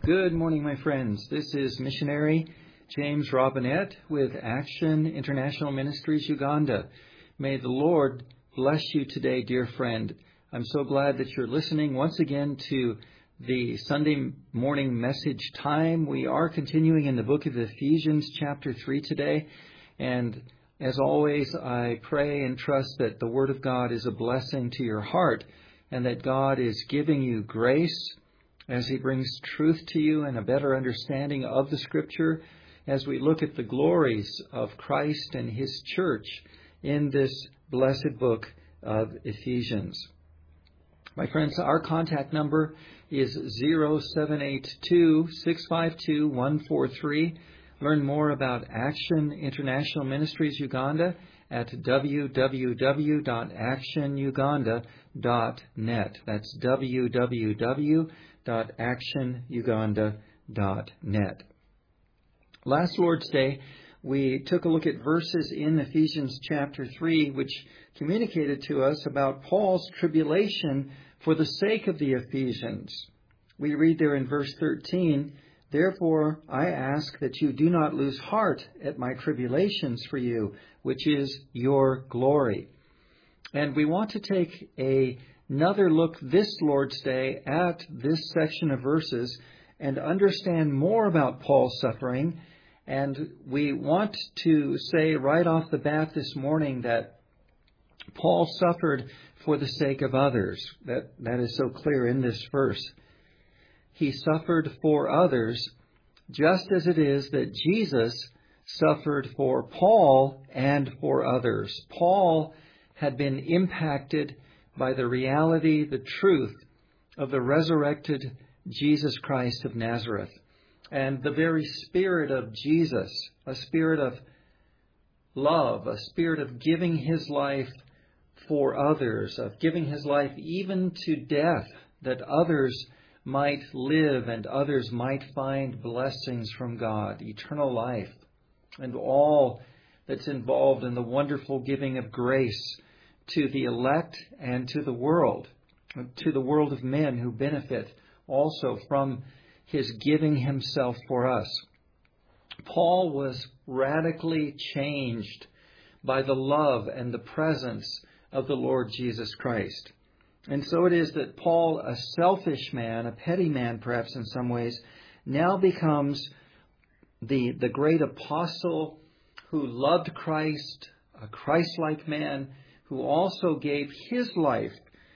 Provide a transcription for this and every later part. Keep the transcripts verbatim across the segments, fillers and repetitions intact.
Good morning, my friends. This is missionary James Robinette with Action International Ministries Uganda. May the Lord bless you today, dear friend. I'm so glad that you're listening once again to the Sunday morning message time. We are continuing in the book of Ephesians chapter three today. And as always, I pray and trust that the Word of God is a blessing to your heart and that God is giving you grace as He brings truth to you and a better understanding of the Scripture as we look at the glories of Christ and His church in this blessed book of Ephesians. My friends, our contact number is zero seven eight two, six five two, one four three. Learn more about Action International Ministries Uganda at w w w dot action uganda dot net. That's w w w dot action uganda dot net. Last Lord's Day, we took a look at verses in Ephesians chapter three, which communicated to us about Paul's tribulation for the sake of the Ephesians. We read there in verse thirteen, "Therefore I ask that you do not lose heart at my tribulations for you, which is your glory." And we want to take a Another look this Lord's Day at this section of verses and understand more about Paul's suffering. And we want to say right off the bat this morning that Paul suffered for the sake of others. That, that is so clear in this verse. He suffered for others just as it is that Jesus suffered for Paul and for others. Paul had been impacted by the reality, the truth of the resurrected Jesus Christ of Nazareth. And the very spirit of Jesus, a spirit of love, a spirit of giving His life for others, of giving His life even to death, that others might live and others might find blessings from God, eternal life, and all that's involved in the wonderful giving of grace to the elect and to the world, to the world of men who benefit also from His giving Himself for us. Paul was radically changed by the love and the presence of the Lord Jesus Christ. And so it is that Paul, a selfish man, a petty man perhaps in some ways, now becomes the, the great apostle who loved Christ, a Christ-like man, who also gave his life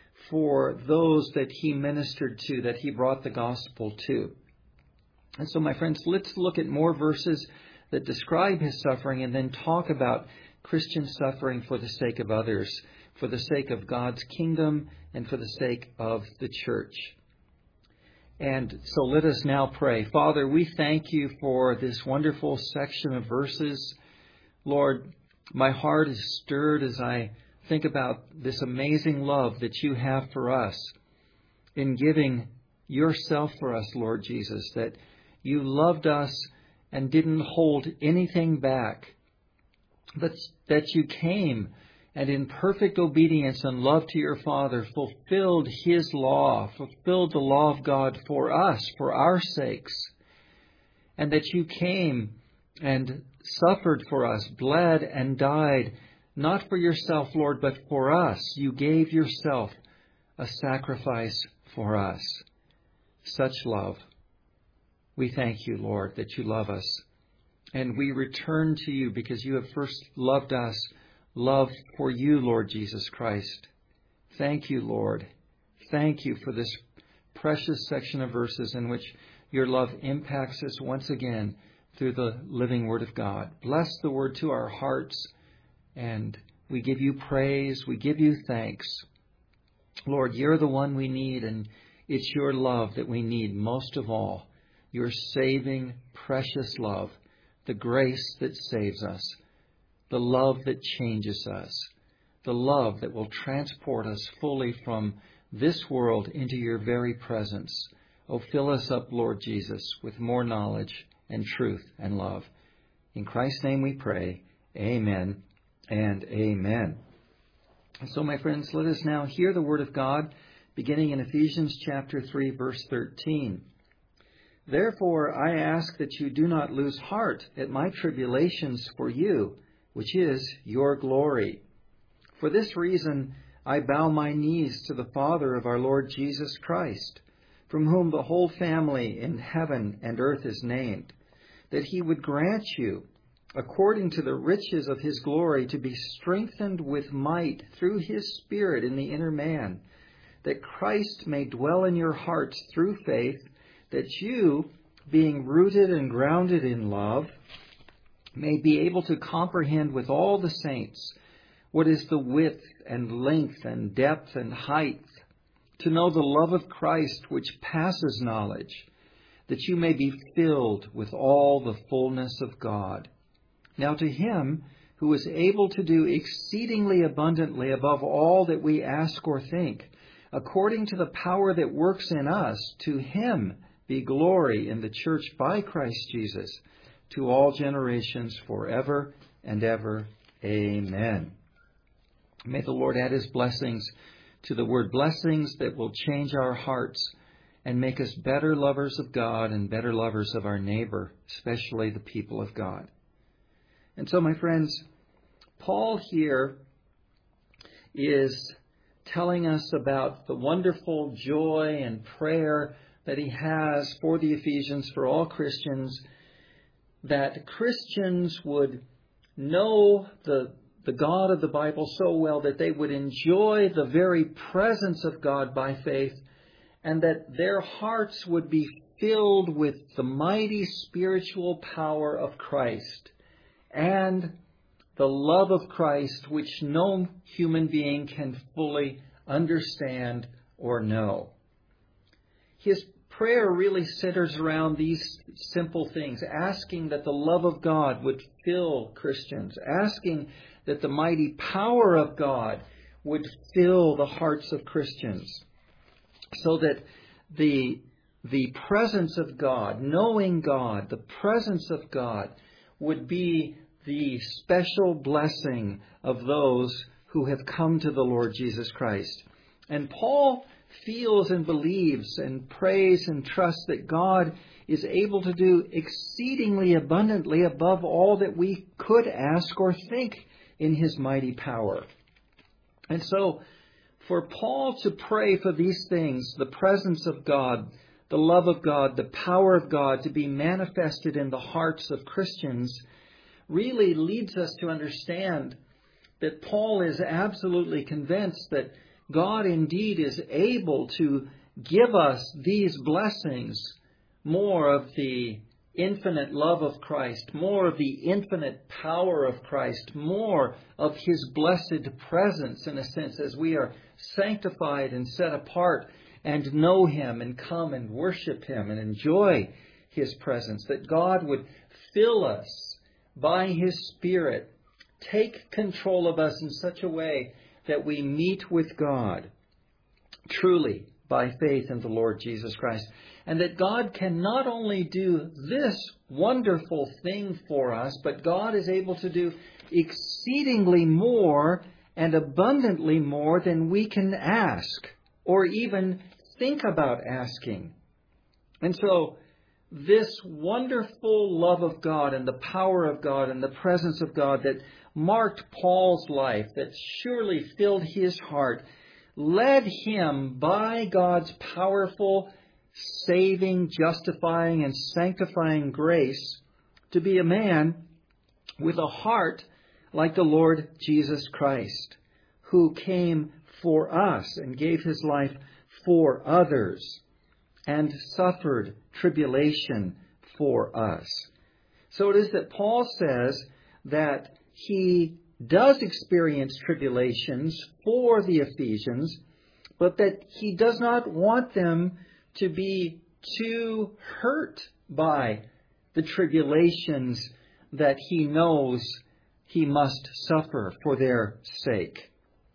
for those that he ministered to, that he brought the gospel to. And so, my friends, let's look at more verses that describe his suffering and then talk about Christian suffering for the sake of others, for the sake of God's kingdom, and for the sake of the church. And so let us now pray. Father, we thank You for this wonderful section of verses. Lord, my heart is stirred as I think about this amazing love that You have for us in giving Yourself for us, Lord Jesus, that You loved us and didn't hold anything back, but that You came and in perfect obedience and love to Your Father fulfilled His law, fulfilled the law of God for us, for our sakes, and that You came and suffered for us, bled and died, not for Yourself, Lord, but for us. You gave Yourself a sacrifice for us. Such love. We thank You, Lord, that You love us. And we return to You because You have first loved us. Love for You, Lord Jesus Christ. Thank You, Lord. Thank You for this precious section of verses in which Your love impacts us once again through the living Word of God. Bless the Word to our hearts. And we give You praise. We give You thanks. Lord, You're the one we need, and it's Your love that we need most of all. Your saving, precious love, the grace that saves us, the love that changes us, the love that will transport us fully from this world into Your very presence. Oh, fill us up, Lord Jesus, with more knowledge and truth and love. In Christ's name we pray. Amen. And amen. So, my friends, let us now hear the Word of God, beginning in Ephesians chapter three, verse thirteen. Therefore, I ask that you do not lose heart at my tribulations for you, which is your glory. For this reason, I bow my knees to the Father of our Lord Jesus Christ, from whom the whole family in heaven and earth is named, that he would grant you, according to the riches of his glory, to be strengthened with might through his Spirit in the inner man, that Christ may dwell in your hearts through faith, that you, being rooted and grounded in love, may be able to comprehend with all the saints what is the width and length and depth and height, to know the love of Christ which passes knowledge, that you may be filled with all the fullness of God. Now to him who is able to do exceedingly abundantly above all that we ask or think, according to the power that works in us, to him be glory in the church by Christ Jesus, to all generations forever and ever. Amen. May the Lord add his blessings to the word blessings that will change our hearts and make us better lovers of God and better lovers of our neighbor, especially the people of God. And so, my friends, Paul here is telling us about the wonderful joy and prayer that he has for the Ephesians, for all Christians, that Christians would know the, the God of the Bible so well that they would enjoy the very presence of God by faith, and that their hearts would be filled with the mighty spiritual power of Christ and the love of Christ, which no human being can fully understand or know. His prayer really centers around these simple things, asking that the love of God would fill Christians, asking that the mighty power of God would fill the hearts of Christians, so that the, the presence of God, knowing God, the presence of God, would be the special blessing of those who have come to the Lord Jesus Christ. And Paul feels and believes and prays and trusts that God is able to do exceedingly abundantly above all that we could ask or think in his mighty power. And so, for Paul to pray for these things, the presence of God, the love of God, the power of God to be manifested in the hearts of Christians, really leads us to understand that Paul is absolutely convinced that God indeed is able to give us these blessings, more of the infinite love of Christ, more of the infinite power of Christ, more of his blessed presence, in a sense, as we are sanctified and set apart and know him and come and worship him and enjoy his presence, that God would fill us by his Spirit, take control of us in such a way that we meet with God truly by faith in the Lord Jesus Christ. And that God can not only do this wonderful thing for us, but God is able to do exceedingly more and abundantly more than we can ask or even think about asking. And so this wonderful love of God and the power of God and the presence of God that marked Paul's life, that surely filled his heart, led him by God's powerful, saving, justifying, and sanctifying grace to be a man with a heart like the Lord Jesus Christ, who came for us and gave his life for others and suffered tribulation for us. So it is that Paul says that he does experience tribulations for the Ephesians, but that he does not want them to be too hurt by the tribulations that he knows he must suffer for their sake.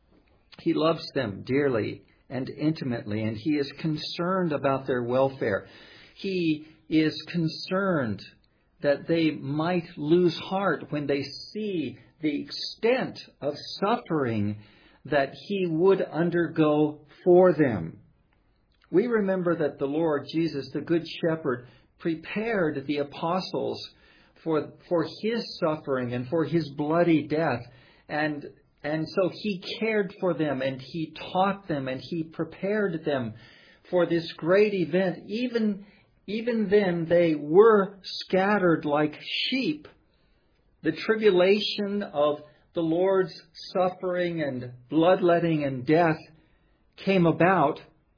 He loves them dearly and intimately, and he is concerned about their welfare. He is concerned that they might lose heart when they see the extent of suffering that he would undergo for them. We remember that the Lord Jesus, the Good Shepherd, prepared the apostles for, for his suffering and for his bloody death. And, and so he cared for them and he taught them and he prepared them for this great event. Even, even then, they were scattered like sheep. The tribulation of the Lord's suffering and bloodletting and death came about.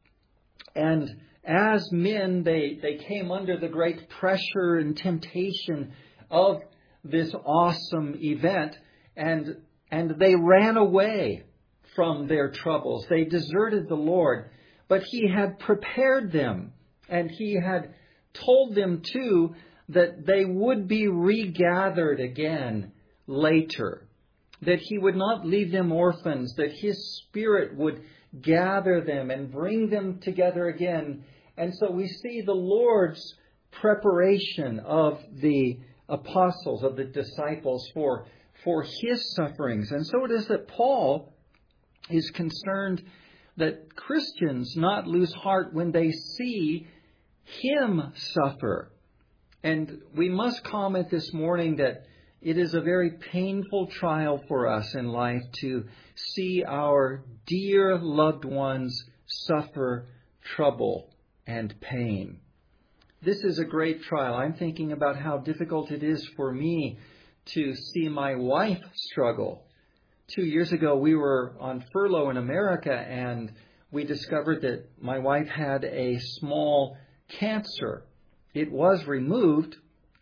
And as men, they, they came under the great pressure and temptation of this awesome event. And, and they ran away from their troubles. They deserted the Lord. But he had prepared them. And he had told them, too, that they would be regathered again later. That he would not leave them orphans. That his Spirit would gather them and bring them together again. And so we see the Lord's preparation of the apostles, of the disciples for, for his sufferings. And so it is that Paul is concerned that Christians not lose heart when they see him suffer. And we must comment this morning that it is a very painful trial for us in life to see our dear loved ones suffer trouble and pain. This is a great trial. I'm thinking about how difficult it is for me to see my wife struggle. Two years ago, we were on furlough in America, and we discovered that my wife had a small cancer. It was removed,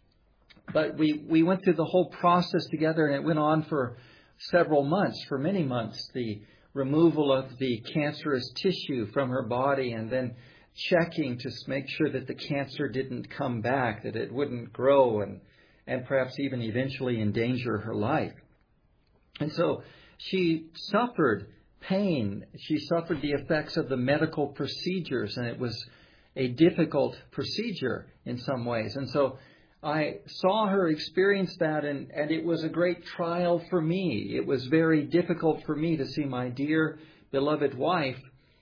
but we, we went through the whole process together, and it went on for several months, for many months, the removal of the cancerous tissue from her body and then checking to make sure that the cancer didn't come back, that it wouldn't grow and, and perhaps even eventually endanger her life. And so she suffered pain. She suffered the effects of the medical procedures, and it was a difficult procedure in some ways. And so I saw her experience that, and, and it was a great trial for me. It was very difficult for me to see my dear, beloved wife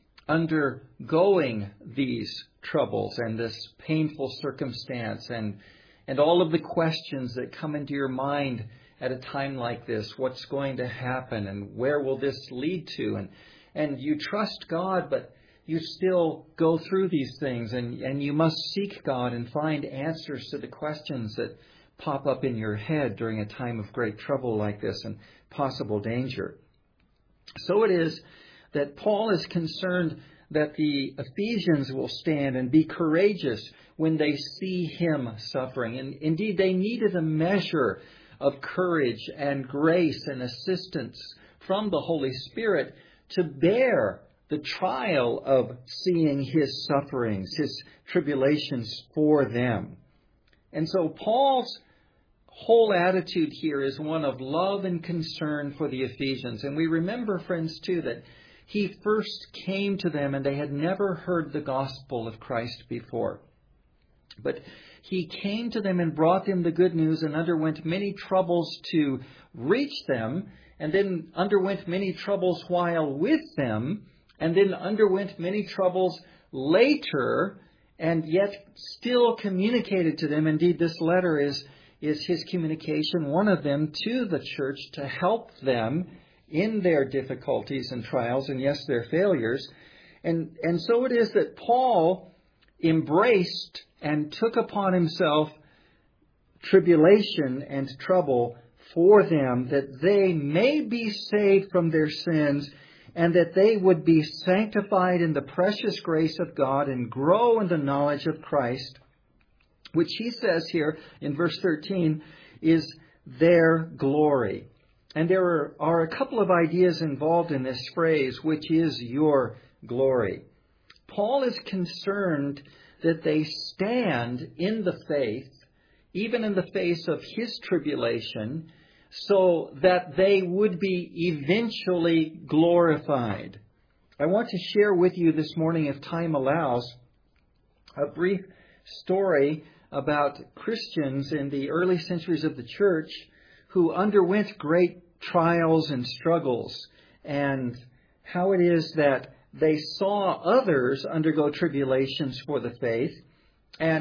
undergoing these troubles and this painful circumstance and, and all of the questions that come into your mind at a time like this. What's going to happen, and where will this lead to? And, and you trust God, but you still go through these things, and, and you must seek God and find answers to the questions that pop up in your head during a time of great trouble like this and possible danger. So it is that Paul is concerned that the Ephesians will stand and be courageous when they see him suffering. And indeed, they needed a measure of courage and grace and assistance from the Holy Spirit to bear the trial of seeing his sufferings, his tribulations for them. And so Paul's whole attitude here is one of love and concern for the Ephesians. And we remember, friends, too, that he first came to them and they had never heard the gospel of Christ before. But he came to them and brought them the good news and underwent many troubles to reach them, and then underwent many troubles while with them, and then underwent many troubles later, and yet still communicated to them. Indeed, this letter is, is his communication, one of them, to the church to help them in their difficulties and trials, and yes, their failures. And, and so it is that Paul embraced and took upon himself tribulation and trouble for them, that they may be saved from their sins, and that they would be sanctified in the precious grace of God and grow in the knowledge of Christ, which he says here in verse thirteen is their glory. And there are, are a couple of ideas involved in this phrase, which is your glory. Paul is concerned that they stand in the faith, even in the face of his tribulation, so that they would be eventually glorified. I want to share with you this morning, if time allows, a brief story about Christians in the early centuries of the church who underwent great trials and struggles, and how it is that they saw others undergo tribulations for the faith, and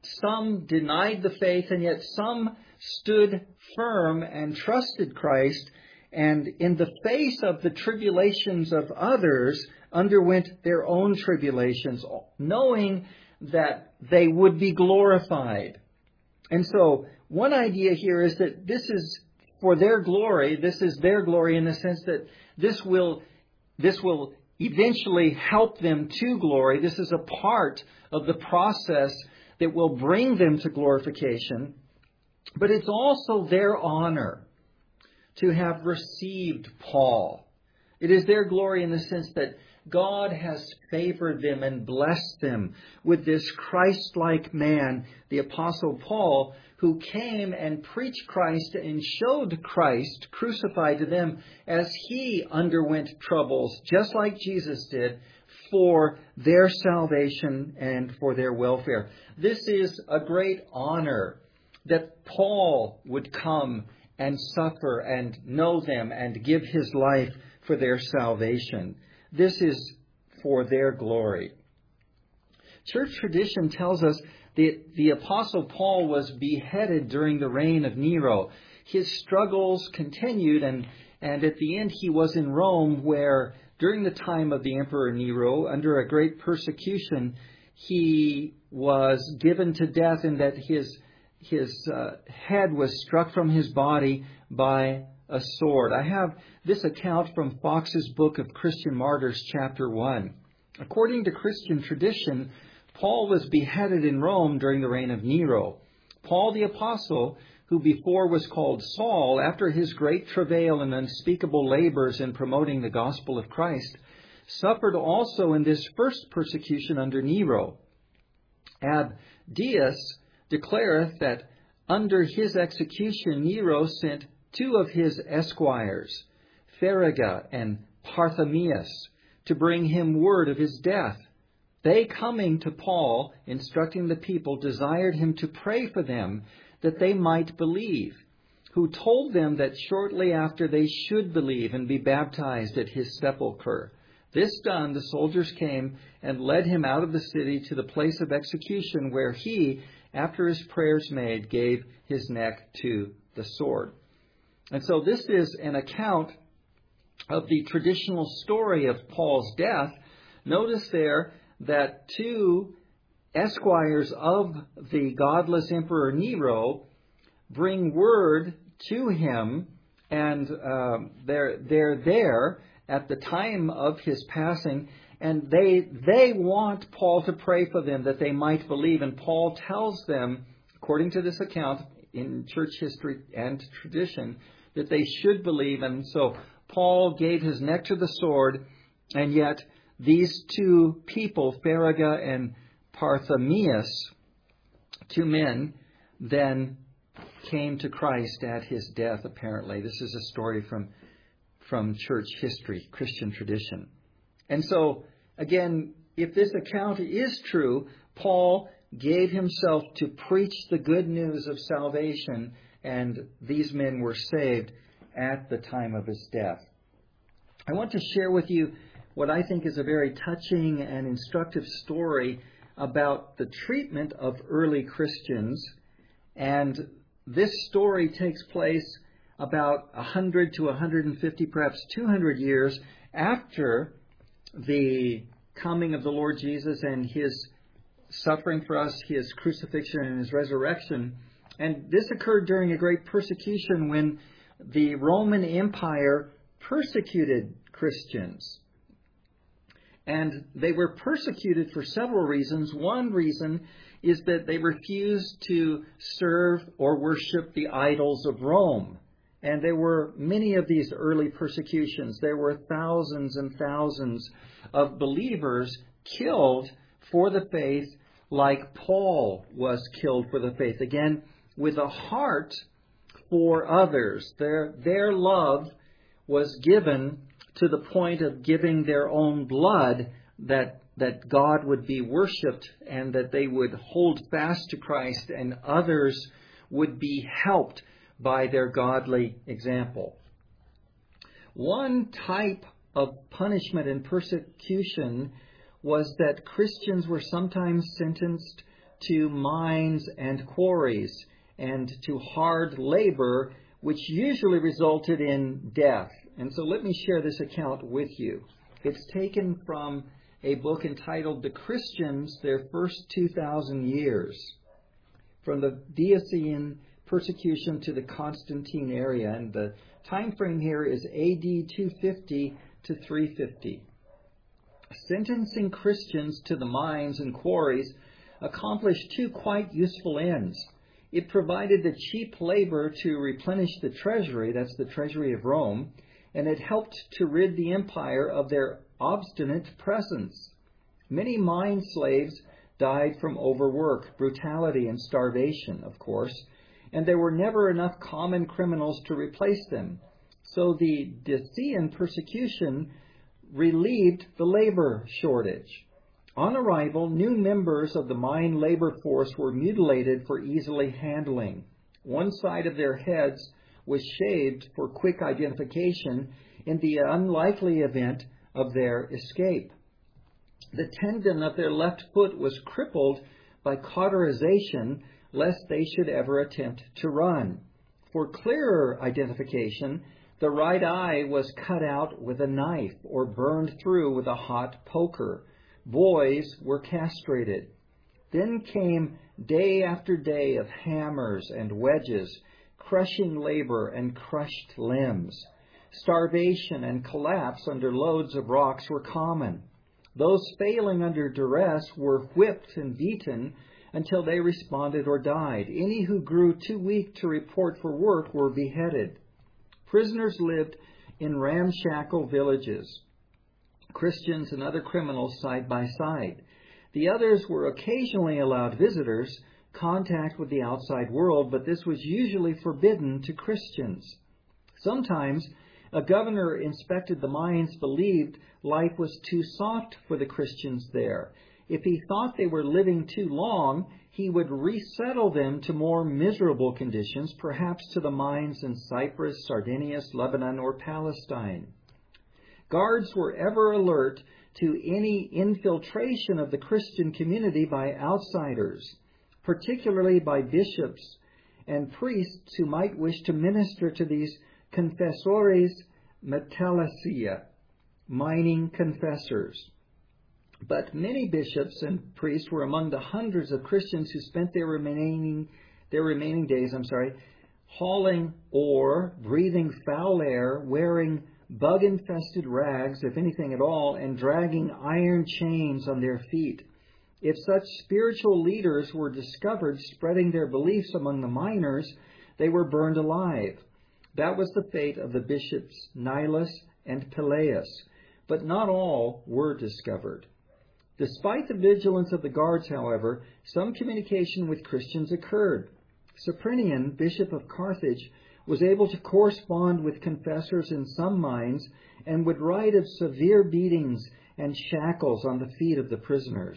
some denied the faith, and yet some stood firm and trusted Christ, and in the face of the tribulations of others, underwent their own tribulations, knowing that they would be glorified. And so, one idea here is that this is for their glory. This is their glory in the sense that this will, this will eventually help them to glory. This is a part of the process that will bring them to glorification. But it's also their honor to have received Paul. It is their glory in the sense that God has favored them and blessed them with this Christ-like man, the Apostle Paul, who came and preached Christ and showed Christ crucified to them as he underwent troubles, just like Jesus did, for their salvation and for their welfare. This is a great honor that Paul would come and suffer and know them and give his life for their salvation. This is for their glory. Church tradition tells us that the Apostle Paul was beheaded during the reign of Nero. His struggles continued, and, and at the end he was in Rome, where during the time of the Emperor Nero, under a great persecution, he was given to death, and that his his uh, head was struck from his body by a sword. I have this account from Fox's Book of Christian Martyrs, chapter one. According to Christian tradition, Paul was beheaded in Rome during the reign of Nero. Paul the Apostle, who before was called Saul, after his great travail and unspeakable labors in promoting the gospel of Christ, suffered also in this first persecution under Nero. Abdias declareth that under his execution Nero sent two of his esquires, Ferraga and Parthamius, to bring him word of his death. They, coming to Paul, instructing the people, desired him to pray for them that they might believe, who told them that shortly after they should believe and be baptized at his sepulchre. This done, the soldiers came and led him out of the city to the place of execution, where he, after his prayers made, gave his neck to the sword. And so this is an account of the traditional story of Paul's death. Notice there that two esquires of the godless Emperor Nero bring word to him, and uh, they're, they're there at the time of his passing, and they they want Paul to pray for them that they might believe. And Paul tells them, according to this account in church history and tradition, that they should believe. And so Paul gave his neck to the sword, and yet these two people, Ferraga and Parthamius, two men, then came to Christ at his death, apparently. This is a story from, from church history, Christian tradition. And so, again, if this account is true, Paul gave himself to preach the good news of salvation, and these men were saved at the time of his death. I want to share with you what I think is a very touching and instructive story about the treatment of early Christians. And this story takes place about one hundred to one hundred fifty, perhaps two hundred years after the coming of the Lord Jesus and his suffering for us, his crucifixion and his resurrection. And this occurred during a great persecution when the Roman Empire persecuted Christians. And they were persecuted for several reasons. One reason is that they refused to serve or worship the idols of Rome. And there were many of these early persecutions. There were thousands and thousands of believers killed for the faith, like Paul was killed for the faith. Again, with a heart for others. Their, their love was given to the point of giving their own blood, that that God would be worshipped and that they would hold fast to Christ, and others would be helped by their godly example. One type of punishment and persecution was that Christians were sometimes sentenced to mines and quarries and to hard labor, which usually resulted in death. And so let me share this account with you. It's taken from a book entitled The Christians, Their First two thousand Years, from the Diocene persecution to the Constantine area. And the time frame here is A D two fifty to three fifty. Sentencing Christians to the mines and quarries accomplished two quite useful ends. It provided the cheap labor to replenish the treasury, that's the treasury of Rome, and it helped to rid the empire of their obstinate presence. Many mine slaves died from overwork, brutality, and starvation, of course, and there were never enough common criminals to replace them. So the Decian persecution relieved the labor shortage. On arrival, new members of the mine labor force were mutilated for easily handling. One side of their heads was shaved for quick identification in the unlikely event of their escape. The tendon of their left foot was crippled by cauterization, lest they should ever attempt to run. For clearer identification, the right eye was cut out with a knife or burned through with a hot poker. Boys were castrated. Then came day after day of hammers and wedges, crushing labor and crushed limbs. Starvation and collapse under loads of rocks were common. Those failing under duress were whipped and beaten until they responded or died. Any who grew too weak to report for work were beheaded. Prisoners lived in ramshackle villages, Christians and other criminals side by side. The others were occasionally allowed visitors, contact with the outside world, but this was usually forbidden to Christians. Sometimes a governor inspected the mines, believed life was too soft for the Christians there. If he thought they were living too long, he would resettle them to more miserable conditions, perhaps to the mines in Cyprus, Sardinia, Lebanon, or Palestine. Guards were ever alert to any infiltration of the Christian community by outsiders, particularly by bishops and priests who might wish to minister to these confessores metallicia, mining confessors. But many bishops and priests were among the hundreds of Christians who spent their remaining their remaining days, I'm sorry, hauling ore, breathing foul air, wearing bug-infested rags, if anything at all, and dragging iron chains on their feet. If such spiritual leaders were discovered spreading their beliefs among the miners, they were burned alive. That was the fate of the bishops Nilus and Peleus, but not all were discovered. Despite the vigilance of the guards, however, some communication with Christians occurred. Cyprian, bishop of Carthage, was able to correspond with confessors in some mines and would write of severe beatings and shackles on the feet of the prisoners.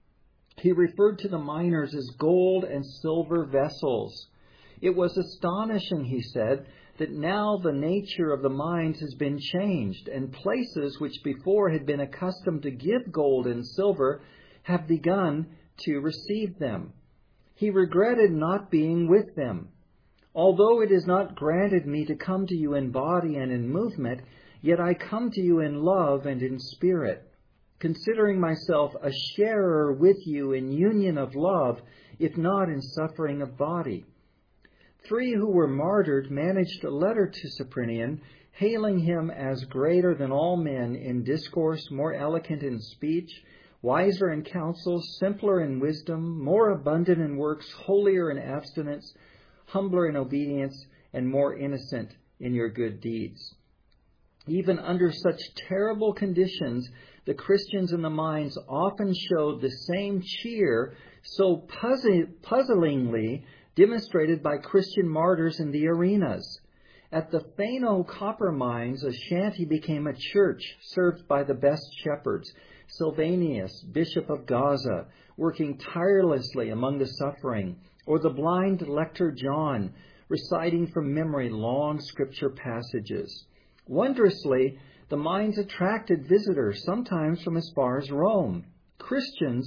He referred to the miners as gold and silver vessels. It was astonishing, he said, that now the nature of the mines has been changed, and places which before had been accustomed to give gold and silver have begun to receive them. He regretted not being with them. Although it is not granted me to come to you in body and in movement, yet I come to you in love and in spirit, considering myself a sharer with you in union of love, if not in suffering of body. Three who were martyred managed a letter to Cyprian, hailing him as greater than all men in discourse, more eloquent in speech, wiser in counsel, simpler in wisdom, more abundant in works, holier in abstinence, humbler in obedience, and more innocent in your good deeds. Even under such terrible conditions, the Christians in the mines often showed the same cheer so puzzlingly demonstrated by Christian martyrs in the arenas. At the Fano copper mines, a shanty became a church served by the best shepherds, Sylvanus, bishop of Gaza, working tirelessly among the suffering, or the blind lector John, reciting from memory long scripture passages. Wondrously, the mines attracted visitors, sometimes from as far as Rome. Christians,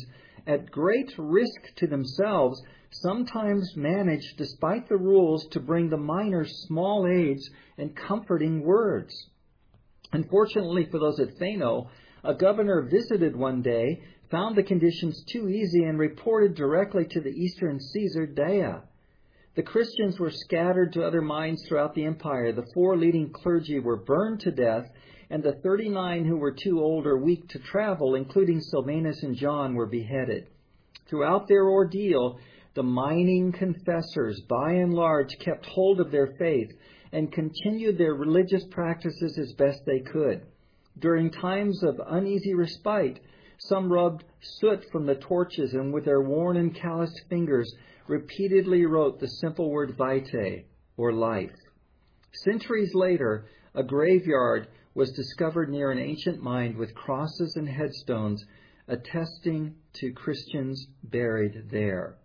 at great risk to themselves, sometimes manage, despite the rules, to bring the miners small aids and comforting words. Unfortunately for those at Phano, a governor visited one day, found the conditions too easy, and reported directly to the Eastern Caesar, Dea. The Christians were scattered to other mines throughout the empire. The four leading clergy were burned to death, and the thirty-nine who were too old or weak to travel, including Sylvanus and John, were beheaded. Throughout their ordeal, the mining confessors, by and large, kept hold of their faith and continued their religious practices as best they could. During times of uneasy respite, some rubbed soot from the torches and with their worn and calloused fingers repeatedly wrote the simple word vitae, or life. Centuries later, a graveyard was discovered near an ancient mine with crosses and headstones attesting to Christians buried there.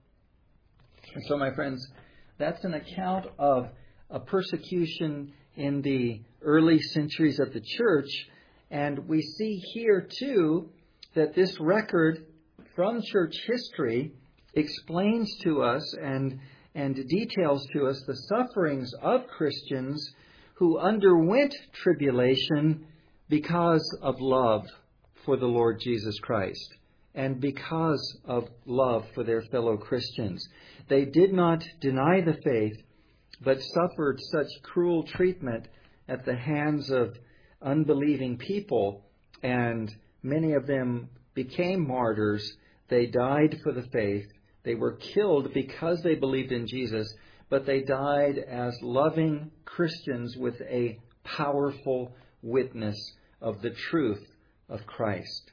And so, my friends, that's an account of a persecution in the early centuries of the church. And we see here, too, that this record from church history explains to us and, and details to us the sufferings of Christians who underwent tribulation because of love for the Lord Jesus Christ and because of love for their fellow Christians. They did not deny the faith, but suffered such cruel treatment at the hands of unbelieving people, and many of them became martyrs. They died for the faith. They were killed because they believed in Jesus, but they died as loving Christians with a powerful witness of the truth of Christ.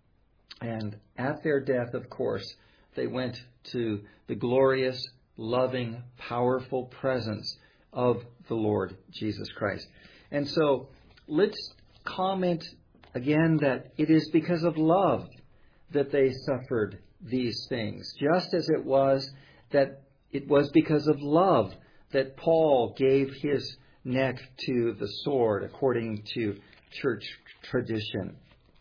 And at their death, of course, they went to the glorious, loving, powerful presence of the Lord Jesus Christ. And so let's comment again that it is because of love that they suffered these things, just as it was that it was because of love that Paul gave his neck to the sword, according to church tradition.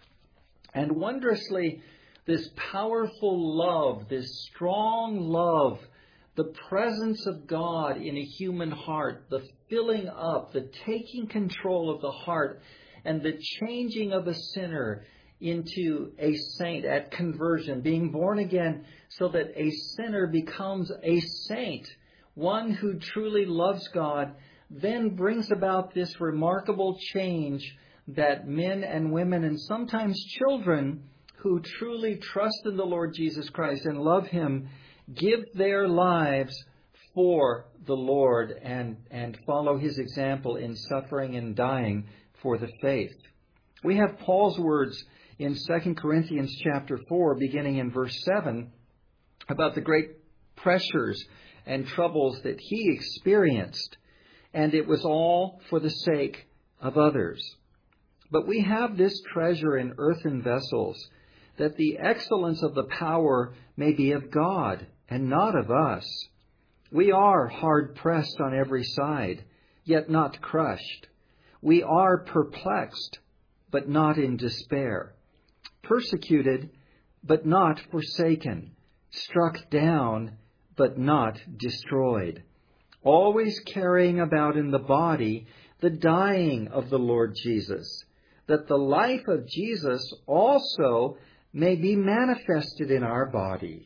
And wondrously, this powerful love, this strong love, the presence of God in a human heart, the filling up, the taking control of the heart, and the changing of a sinner into a saint at conversion, being born again so that a sinner becomes a saint, one who truly loves God, then brings about this remarkable change that men and women and sometimes children who truly trust in the Lord Jesus Christ and love Him give their lives for the Lord and, and follow His example in suffering and dying for the faith. We have Paul's words in Second Corinthians chapter four, beginning in verse seven, about the great pressures and troubles that he experienced, and it was all for the sake of others. But we have this treasure in earthen vessels, that the excellence of the power may be of God and not of us. We are hard pressed on every side, yet not crushed. We are perplexed, but not in despair. Persecuted, but not forsaken. Struck down, but not destroyed. Always carrying about in the body the dying of the Lord Jesus, that the life of Jesus also may be manifested in our body.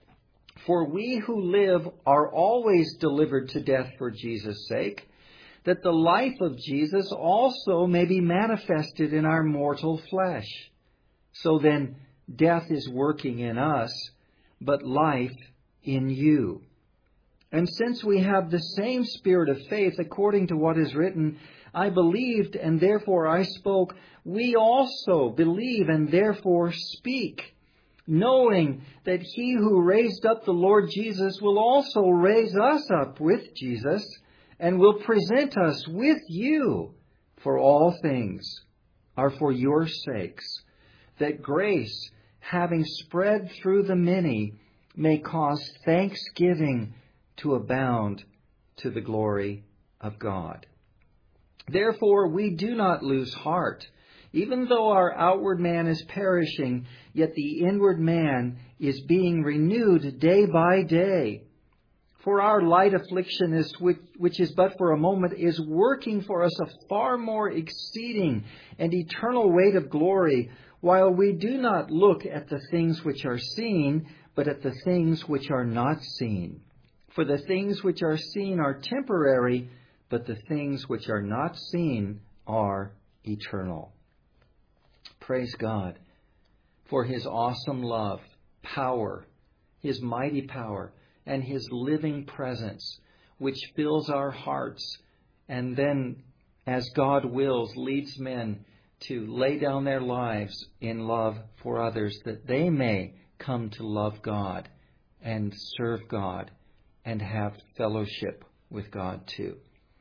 For we who live are always delivered to death for Jesus' sake, that the life of Jesus also may be manifested in our mortal flesh. So then, death is working in us, but life in you. And since we have the same spirit of faith, according to what is written, I believed and therefore I spoke, we also believe and therefore speak, knowing that He who raised up the Lord Jesus will also raise us up with Jesus and will present us with you. For all things are for your sakes, that grace, having spread through the many, may cause thanksgiving to abound to the glory of God. Therefore, we do not lose heart. Even though our outward man is perishing, yet the inward man is being renewed day by day. For our light affliction, is which, which is but for a moment, is working for us a far more exceeding and eternal weight of glory, while we do not look at the things which are seen, but at the things which are not seen. For the things which are seen are temporary, but the things which are not seen are eternal. Praise God for His awesome love, power, His mighty power, and His living presence, which fills our hearts, and then, as God wills, leads men to lay down their lives in love for others, that they may come to love God and serve God and have fellowship with God too.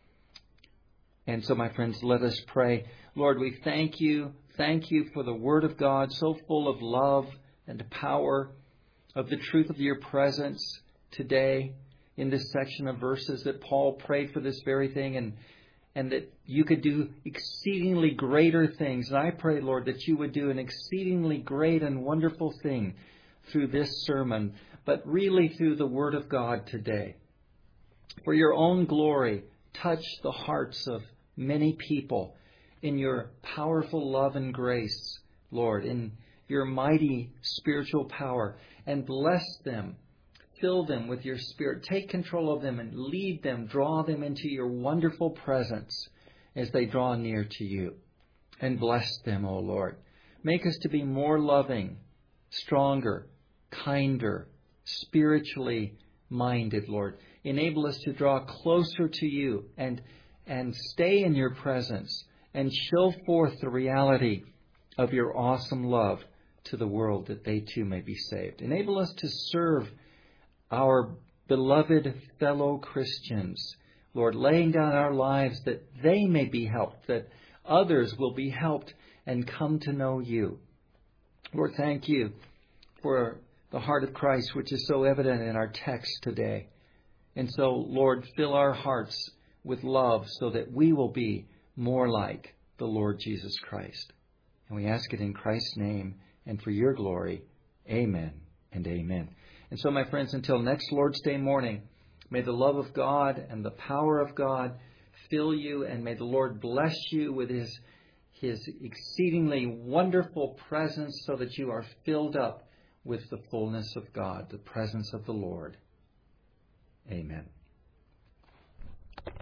And so, my friends, let us pray. Lord, we thank you. Thank you for the Word of God, so full of love and power, of the truth of your presence today in this section of verses that Paul prayed for this very thing, and and that you could do exceedingly greater things. And I pray, Lord, that you would do an exceedingly great and wonderful thing through this sermon, but really through the Word of God today. For your own glory, touch the hearts of many people in your powerful love and grace, Lord, in your mighty spiritual power, and bless them. Fill them with your Spirit. Take control of them and lead them. Draw them into your wonderful presence as they draw near to you. And bless them, O Lord. Make us to be more loving, stronger, kinder, spiritually minded, Lord. Enable us to draw closer to you and, and stay in your presence and show forth the reality of your awesome love to the world, that they too may be saved. Enable us to serve our beloved fellow Christians, Lord, laying down our lives that they may be helped, that others will be helped and come to know you. Lord, thank you for the heart of Christ, which is so evident in our text today. And so, Lord, fill our hearts with love so that we will be more like the Lord Jesus Christ. And we ask it in Christ's name and for your glory. Amen and amen. And so, my friends, until next Lord's Day morning, may the love of God and the power of God fill you, and may the Lord bless you with His, His exceedingly wonderful presence so that you are filled up with the fullness of God, the presence of the Lord. Amen.